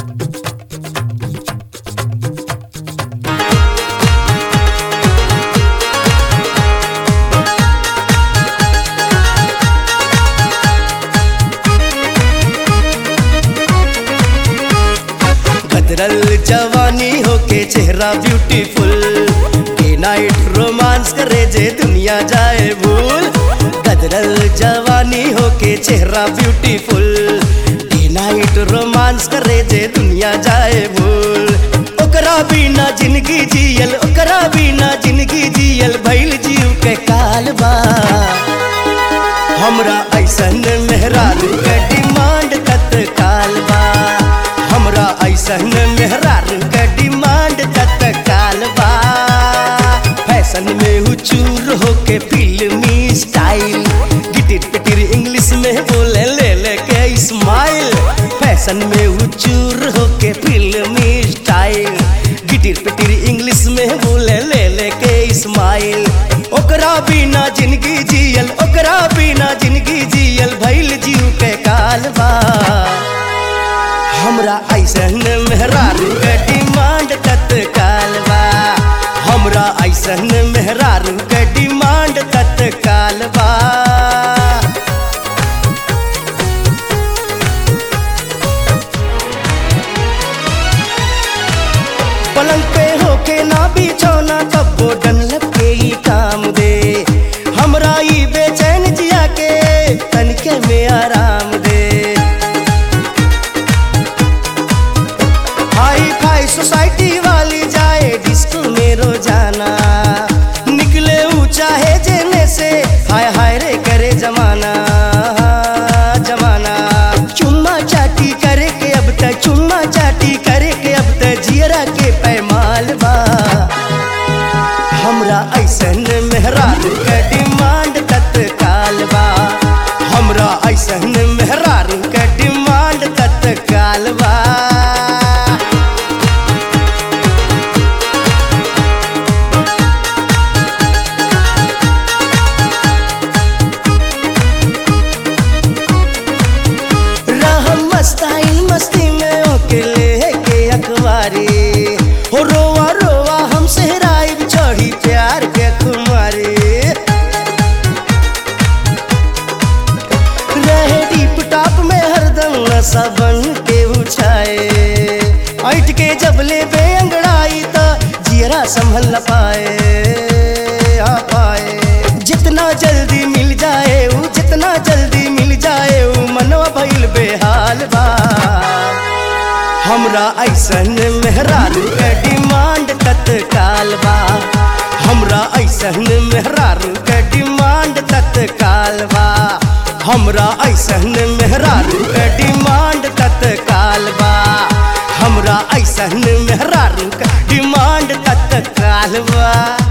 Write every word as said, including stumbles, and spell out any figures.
गदरल जवानी होके चेहरा ब्यूटीफुल, डे नाइट रोमांस करे जे दुनिया जाए भूल। गदरल जवानी होके चेहरा ब्यूटीफुल, डे नाइट रोमांस करे जे दुनिया जाए भूल। ओकरा बिना जिंदगी जियल, ओकरा बिना जिंदगी जियल भइल जीव के काल बा। हमरा ऐसन मेहरारू के डिमांड तत्काल बा, हमरा ऐसन मेहरारू के डिमांड तत्काल बा। फैशन में हुचूर होके फिल्मी स्टाइल, गिटिर पिटिर इंग्लिश में बोले ले ले के स्माइल। फैशन में हुचूर होके फिल्मी स्टाइल, गिटिर पिटिर इंग्लिश में बोले ले ले के स्माइल। ओकरा बिना जिंदगी जियल, ओकरा बिना जिंदगी जियल भइल जीव के काल बा। हमरा ऐसन मेहरारू के डिमांड तत्काल बा, हमरा ऐसन मेहरारू के डिमांड तत्काल बा। पलंग पे होके ना बिछौना कब्बो डनलप के ही काम दे, हमरा ई बेचैन जिया के तनिके में आराम दे। हाई फाई सोसाइटी वाली जाए डिस्को में रोजाना, निकले ऊंचा है जेने से हाय हाय रे करे जमाना जमाना। चुम्मा चाटी करे के अब तक, चुम्मा चाटी करे के अब तक जियरा के पैमाल बा। हमरा ऐसन मेहरारू के डिमांड तत्काल बा, हमरा ऐसन मेहरारू के डिमांड तत्काल बा। मस्ताई मस्ती में ओके ले के अखबारी, हो रोवा रोवा हम सहराई चढ़ी प्यार के कुमारी। रहे डीप टॉप में हरदम नशा बन के उछाए, ऐठ के जब ले बे अंगड़ाई तो जियरा संभल न पाए आ पाए। जितना जल्दी मिल जाए ऊ, जितना जल्दी मिल जाए ऊ मनवा भइल बेहाल बा। हमरा ऐसन मेहरारू के डिमांड तत्काल बा, हमरा ऐसन मेहरारू के डिमांड तत्काल बा, हमरा ऐसन मेहरारू के डिमांड तत्काल बा, हमरा ऐसन मेहरारू के डिमांड तत्काल बा।